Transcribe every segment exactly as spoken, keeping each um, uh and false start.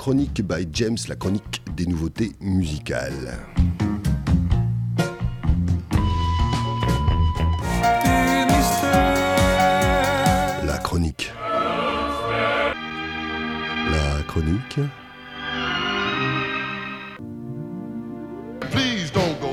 chronique by James, la chronique des nouveautés musicales. La chronique. La chronique. Please don't go.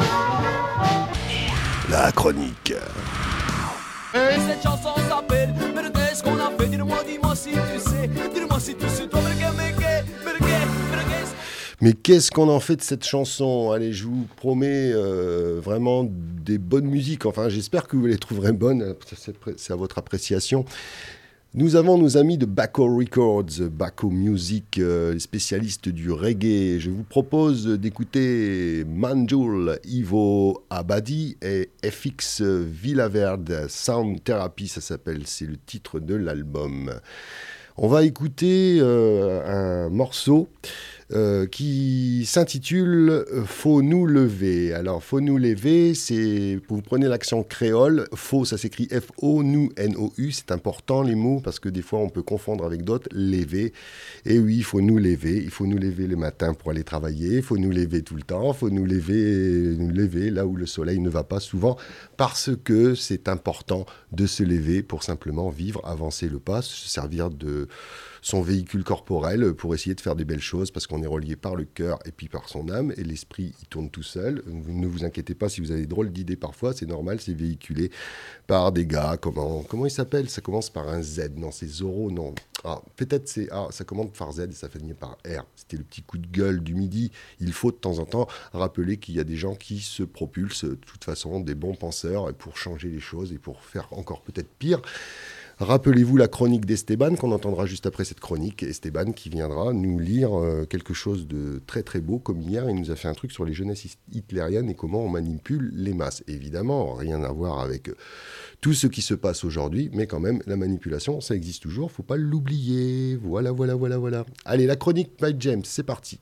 La chronique. Cette chanson s'appelle Mais qu'est-ce qu'on a fait? Dis-moi, dis-moi si tu sais. Dis-moi si tu sais. Toi, mais qu'est, mais qu'est, mais qu'est, mais qu'est. Mais qu'est-ce qu'on en fait de cette chanson? Allez, je vous promets euh, vraiment des bonnes musiques. Enfin, j'espère que vous les trouverez bonnes. C'est, c'est à votre appréciation. Nous avons nos amis de Baco Records, Baco Music, euh, les spécialistes du reggae. Je vous propose d'écouter Manjul, Ivo Abadi et F X Villaverde, Sound Therapy, ça s'appelle, c'est le titre de l'album. On va écouter euh, un morceau euh, qui s'intitule « Faut nous lever ». Alors, « Faut nous lever », c'est, vous prenez l'accent créole, « faut » ça s'écrit F O, « nous » N O U, c'est important les mots parce que des fois on peut confondre avec d'autres, « lever ». Et oui, il faut nous lever, il faut nous lever le matin pour aller travailler, il faut nous lever tout le temps, il faut nous lever, nous lever là où le soleil ne va pas souvent parce que c'est important de se lever pour simplement vivre, avancer le pas, se servir de son véhicule corporel pour essayer de faire des belles choses parce qu'on est relié par le cœur et puis par son âme et l'esprit il tourne tout seul. Ne vous inquiétez pas si vous avez des drôles d'idées parfois, c'est normal, c'est véhiculé par des gars, comment, comment il s'appelle? Ça commence par un Z, non c'est Zorro, non. Ah, peut-être c'est, ah, ça commence par Z et ça finit par R. C'était le petit coup de gueule du midi. Il faut de temps en temps rappeler qu'il y a des gens qui se propulsent, de toute façon des bons penseurs pour changer les choses et pour faire encore peut-être pire. Rappelez-vous la chronique d'Esteban qu'on entendra juste après cette chronique. Esteban qui viendra nous lire euh, quelque chose de très très beau comme hier. Il nous a fait un truc sur les jeunesses hitlériennes et comment on manipule les masses. Évidemment, rien à voir avec euh, tout ce qui se passe aujourd'hui, mais quand même, la manipulation, ça existe toujours. Faut pas l'oublier. Voilà, voilà, voilà, voilà. Allez, la chronique by James, c'est parti.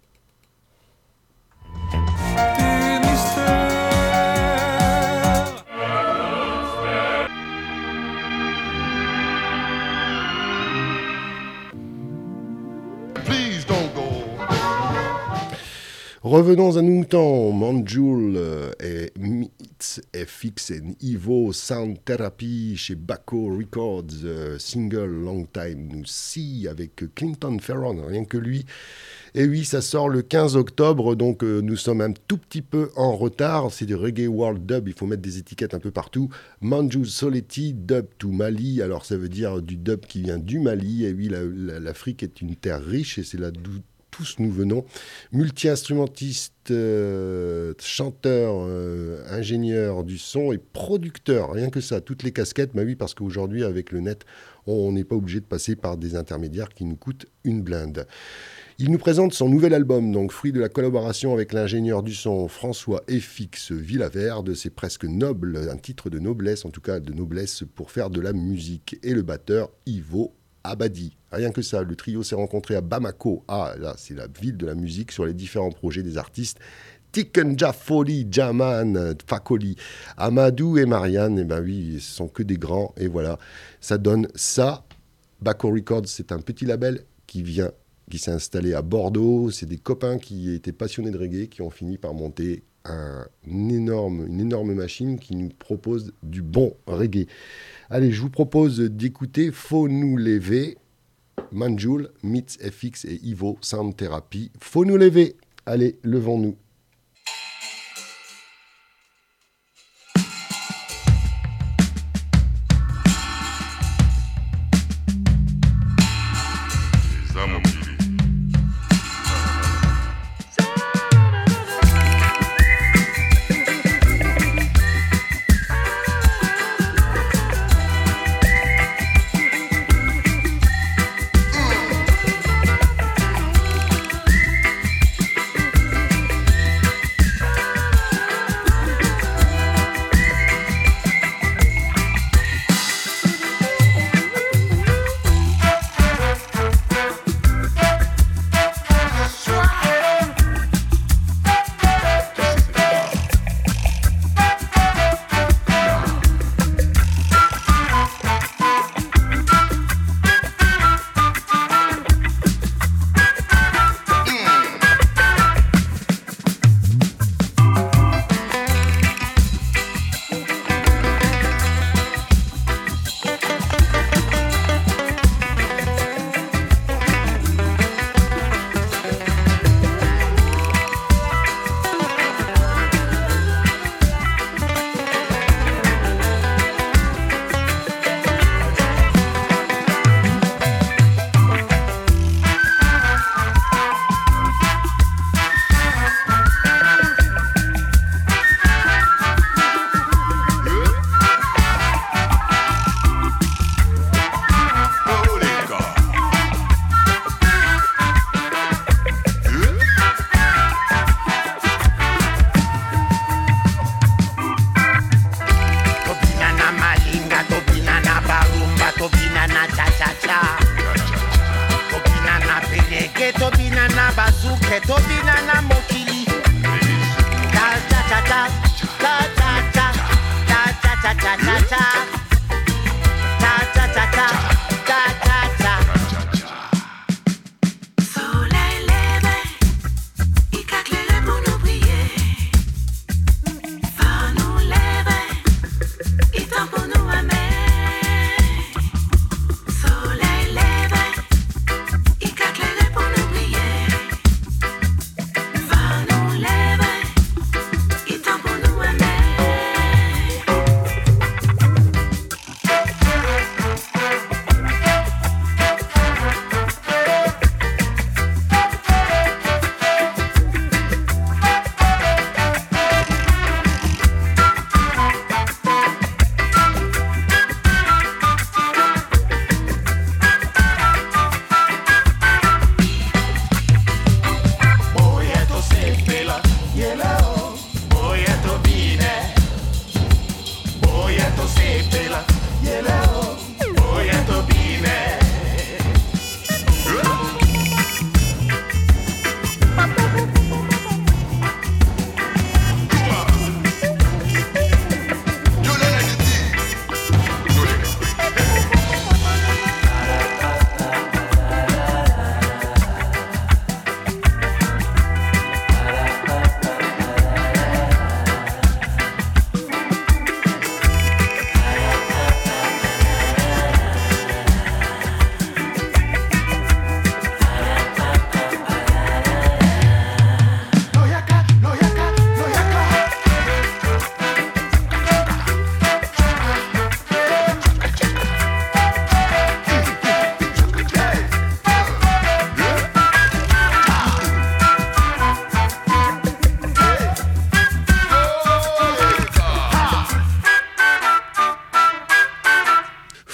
Revenons à nos moutons, Manjul euh, et Meets F X et Ivo Sound Therapy chez Baco Records, euh, single Long Time No See avec Clinton Ferron, rien que lui. Et oui, ça sort le quinze octobre, donc euh, nous sommes un tout petit peu en retard. C'est du Reggae World Dub, il faut mettre des étiquettes un peu partout. Manjul Soleti, Dub to Mali, alors ça veut dire du dub qui vient du Mali. Et oui, la, la, l'Afrique est une terre riche et c'est là d'où tous nous venons, multi-instrumentiste, euh, chanteur, euh, ingénieur du son et producteur, rien que ça, toutes les casquettes, bah oui, parce qu'aujourd'hui avec le net, on n'est pas obligé de passer par des intermédiaires qui nous coûtent une blinde. Il nous présente son nouvel album, donc fruit de la collaboration avec l'ingénieur du son François F X Villaverde, c'est presque noble, un titre de noblesse, en tout cas de noblesse pour faire de la musique, et le batteur Ivo Abadi. Rien que ça, le trio s'est rencontré à Bamako. Ah, là, c'est la ville de la musique sur les différents projets des artistes. Tikenja Foli, Jaman, Fakoli, Amadou et Marianne. Eh ben oui, ce sont que des grands. Et voilà, ça donne ça. Baco Records, c'est un petit label qui vient, qui s'est installé à Bordeaux. C'est des copains qui étaient passionnés de reggae, qui ont fini par monter un énorme, une énorme machine qui nous propose du bon reggae. Allez, je vous propose d'écouter Faut nous lever, Manjul, Meets F X et Ivo, Sound Therapy. Faut nous lever. Allez, levons-nous.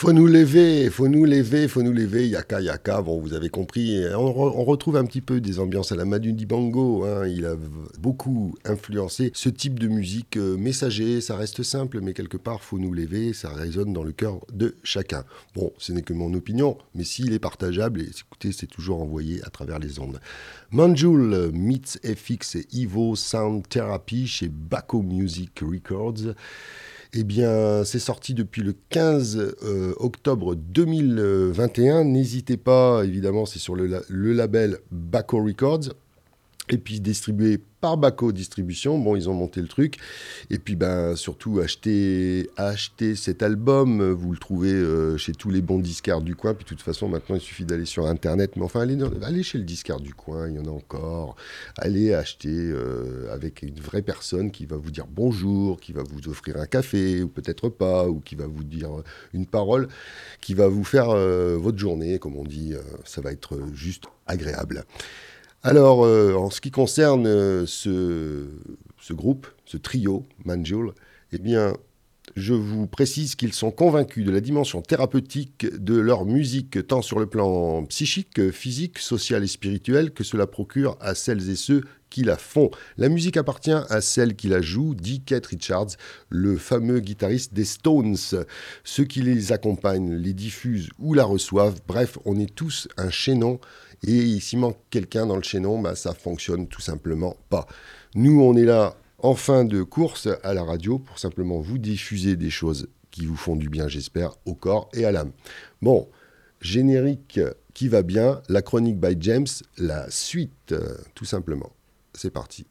Faut nous lever, faut nous lever, faut nous lever, yaka yaka, bon vous avez compris, on, re, on retrouve un petit peu des ambiances à la Manu Dibango, hein. Il a v- beaucoup influencé ce type de musique euh, messager, ça reste simple mais quelque part faut nous lever, ça résonne dans le cœur de chacun. Bon, ce n'est que mon opinion, mais s'il est partageable, et écoutez, c'est toujours envoyé à travers les ondes. Manjul meets F X et Evo Sound Therapy chez Baco Music Records. Eh bien, c'est sorti depuis le quinze euh, octobre deux mille vingt et un. N'hésitez pas, évidemment, c'est sur le, la- le label Baco Records. Et puis distribué par Baco Distribution. Bon, ils ont monté le truc. Et puis, ben, surtout, achetez, achetez cet album. Vous le trouvez euh, chez tous les bons disquaires du coin. Puis, de toute façon, maintenant, il suffit d'aller sur Internet. Mais enfin, allez, dans- allez chez le disquaire du coin. Il y en a encore. Allez acheter euh, avec une vraie personne qui va vous dire bonjour, qui va vous offrir un café, ou peut-être pas, ou qui va vous dire une parole, qui va vous faire euh, votre journée. Comme on dit, euh, ça va être juste agréable. Alors, euh, en ce qui concerne euh, ce, ce groupe, ce trio, Manjul, eh bien, je vous précise qu'ils sont convaincus de la dimension thérapeutique de leur musique, tant sur le plan psychique, physique, social et spirituel, que cela procure à celles et ceux qui la font. La musique appartient à celle qui la joue, dit Keith Richards, le fameux guitariste des Stones. Ceux qui les accompagnent, les diffusent ou la reçoivent, bref, on est tous un chaînon. Et s'il manque quelqu'un dans le chaînon, bah, ça fonctionne tout simplement pas. Nous, on est là en fin de course à la radio pour simplement vous diffuser des choses qui vous font du bien, j'espère, au corps et à l'âme. Bon, générique qui va bien, la chronique by James, la suite, euh, tout simplement. C'est parti.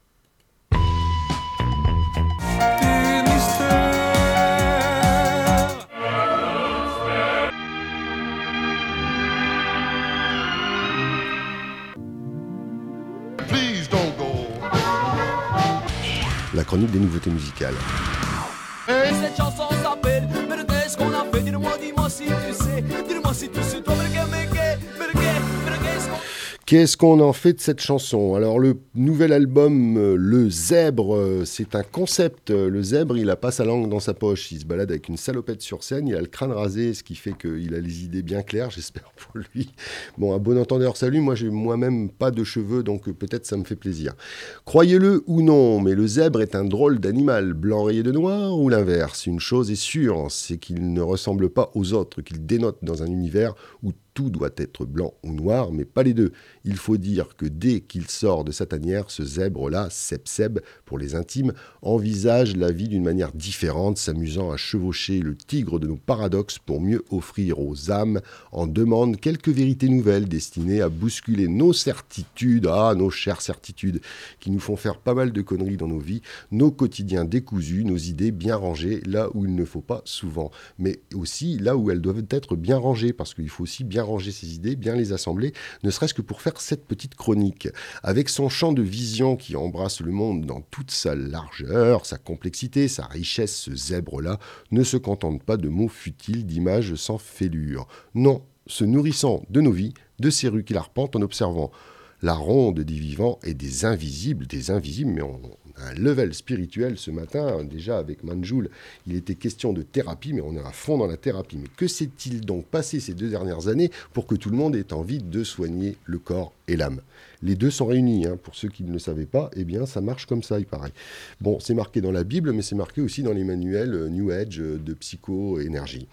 La chronique des nouveautés musicales. Et cette chanson s'appelle Mais de qu'est-ce qu'on a fait? Dis-moi, dis-moi si tu sais. Dis-moi si tu sais. Toi, mais que, mais que, mais que, mais qu'est-ce qu'on... Qu'est-ce qu'on en fait de cette chanson? Alors, le nouvel album, euh, Le Zèbre, euh, c'est un concept. Euh, Le Zèbre, il n'a pas sa langue dans sa poche. Il se balade avec une salopette sur scène. Il a le crâne rasé, ce qui fait qu'il a les idées bien claires, j'espère pour lui. Bon, un bon entendeur, salut. Moi, j'ai moi-même pas de cheveux, donc euh, peut-être ça me fait plaisir. Croyez-le ou non, mais le zèbre est un drôle d'animal, blanc rayé de noir ou l'inverse. Une chose est sûre, c'est qu'il ne ressemble pas aux autres, qu'il dénote dans un univers où tout doit être blanc ou noir, mais pas les deux. Il faut dire que dès qu'il sort de sa tanière, ce zèbre-là, Seb-Seb, pour les intimes, envisage la vie d'une manière différente, s'amusant à chevaucher le tigre de nos paradoxes pour mieux offrir aux âmes en demande quelques vérités nouvelles destinées à bousculer nos certitudes, ah, nos chères certitudes, qui nous font faire pas mal de conneries dans nos vies, nos quotidiens décousus, nos idées bien rangées, là où il ne faut pas souvent, mais aussi là où elles doivent être bien rangées, parce qu'il faut aussi bien ranger ses idées, bien les assembler, ne serait-ce que pour faire cette petite chronique. Avec son champ de vision qui embrasse le monde dans toute sa largeur, sa complexité, sa richesse, ce zèbre-là ne se contente pas de mots futiles, d'images sans fêlure. Non, se nourrissant de nos vies, de ces rues qu'il arpente en observant la ronde des vivants et des invisibles, des invisibles, mais on a un level spirituel ce matin, déjà avec Manjul, il était question de thérapie, mais on est à fond dans la thérapie. Mais que s'est-il donc passé ces deux dernières années pour que tout le monde ait envie de soigner le corps et l'âme? Les deux sont réunis, hein. Pour ceux qui ne le savaient pas, eh bien ça marche comme ça, il paraît. Bon, c'est marqué dans la Bible, mais c'est marqué aussi dans les manuels New Age de psycho-énergie.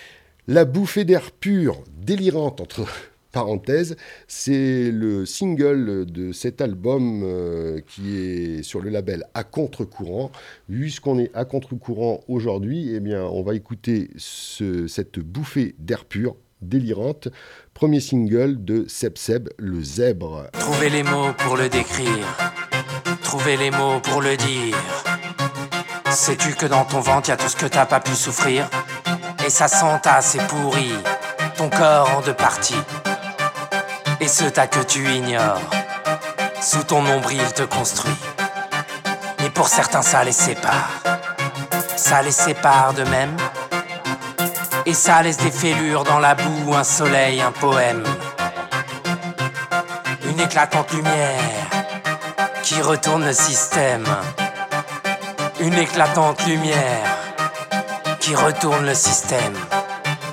La bouffée d'air pur, délirante entre... parenthèse, c'est le single de cet album euh, qui est sur le label À Contre-Courant. Puisqu'on est à contre-courant aujourd'hui, eh bien, on va écouter ce, cette bouffée d'air pur, délirante. Premier single de Seb-Seb, Le Zèbre. Trouvez les mots pour le décrire, trouvez les mots pour le dire. Sais-tu que dans ton ventre, y a tout ce que t'as pas pu souffrir? Et ça s'entasse et pourrit, ton corps en deux parties. Et ce tas que tu ignores, sous ton nombril te construit. Et pour certains ça les sépare, ça les sépare d'eux-mêmes. Et ça laisse des fêlures dans la boue, un soleil, un poème. Une éclatante lumière qui retourne le système. Une éclatante lumière qui retourne le système.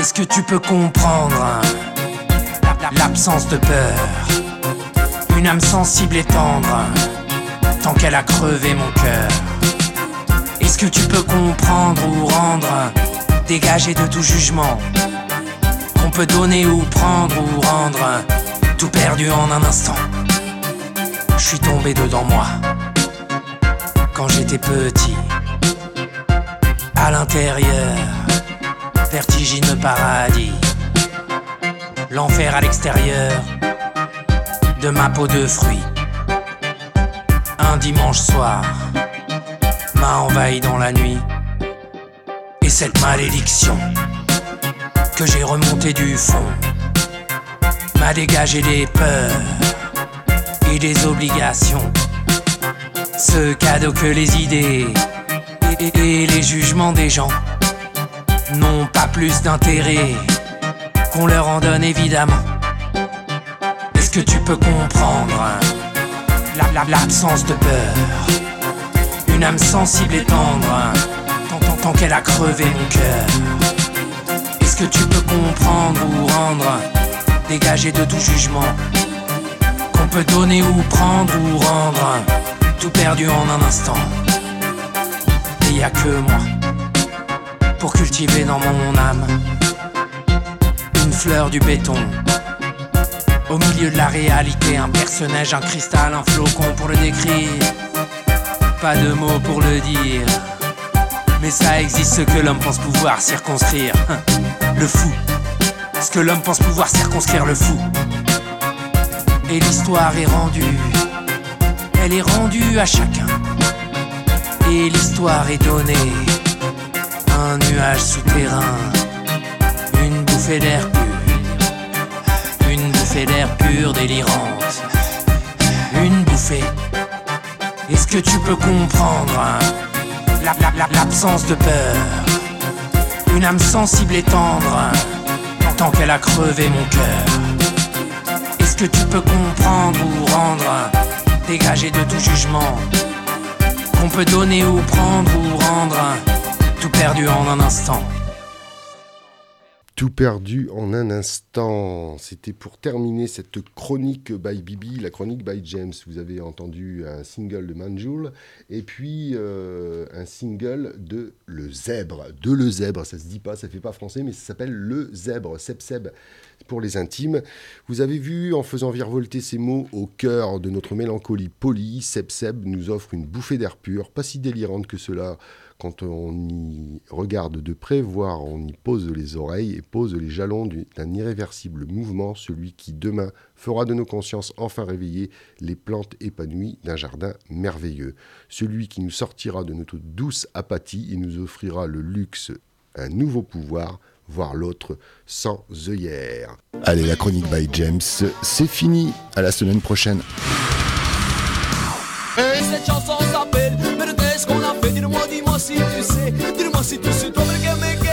Est-ce que tu peux comprendre hein, l'absence de peur? Une âme sensible et tendre, tant qu'elle a crevé mon cœur. Est-ce que tu peux comprendre ou rendre, dégager de tout jugement, qu'on peut donner ou prendre ou rendre, tout perdu en un instant? Je suis tombé dedans moi, quand j'étais petit, à l'intérieur, vertigineux paradis, l'enfer à l'extérieur de ma peau de fruits. Un dimanche soir m'a envahi dans la nuit, et cette malédiction que j'ai remontée du fond m'a dégagé des peurs et des obligations. Ce cadeau que les idées et, et les jugements des gens n'ont pas plus d'intérêt qu'on leur en donne évidemment. Est-ce que tu peux comprendre la, la, l'absence de peur? Une âme sensible et tendre, tant, tant, tant qu'elle a crevé mon cœur. Est-ce que tu peux comprendre ou rendre, dégager de tout jugement, qu'on peut donner ou prendre ou rendre, tout perdu en un instant? Il y a que moi pour cultiver dans mon âme une fleur du béton. Au milieu de la réalité, un personnage, un cristal, un flocon pour le décrire. Pas de mots pour le dire, mais ça existe, ce que l'homme pense pouvoir circonscrire. Le fou, ce que l'homme pense pouvoir circonscrire, le fou. Et l'histoire est rendue, elle est rendue à chacun. Et l'histoire est donnée, un nuage souterrain, une bouffée d'air pur, une bouffée d'air pur délirante, une bouffée. Est-ce que tu peux comprendre hein, la, la, la, l'absence de peur? Une âme sensible et tendre, hein, tant qu'elle a crevé mon cœur. Est-ce que tu peux comprendre ou rendre, hein, dégager de tout jugement, qu'on peut donner ou prendre ou rendre, hein, tout perdu en un instant? Tout perdu en un instant. C'était pour terminer cette chronique by Bibi, la chronique by James. Vous avez entendu un single de Manjoul et puis euh, un single de Le Zèbre. De Le Zèbre, ça se dit pas, ça fait pas français, mais ça s'appelle Le Zèbre. Seb Seb pour les intimes. Vous avez vu, en faisant virevolter ces mots au cœur de notre mélancolie polie, Seb Seb nous offre une bouffée d'air pur, pas si délirante que cela. Quand on y regarde de près, voire on y pose les oreilles et pose les jalons d'un irréversible mouvement, celui qui demain fera de nos consciences enfin réveillées les plantes épanouies d'un jardin merveilleux. Celui qui nous sortira de notre douce apathie et nous offrira le luxe, un nouveau pouvoir, voir l'autre sans œillères. Allez, la chronique by James, c'est fini. À la semaine prochaine. Cette chanson s'appelle Mais qu'est-ce qu'on a fait? Dis-moi, dis-moi si tu sais. Dis-moi si tu sais, toi, mais